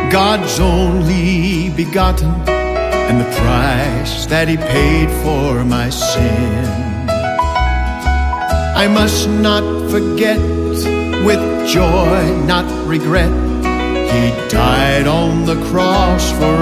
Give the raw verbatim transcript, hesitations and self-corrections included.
God's only begotten, and the price that He paid for my sin. I must not forget, with joy, not regret, He died on the cross for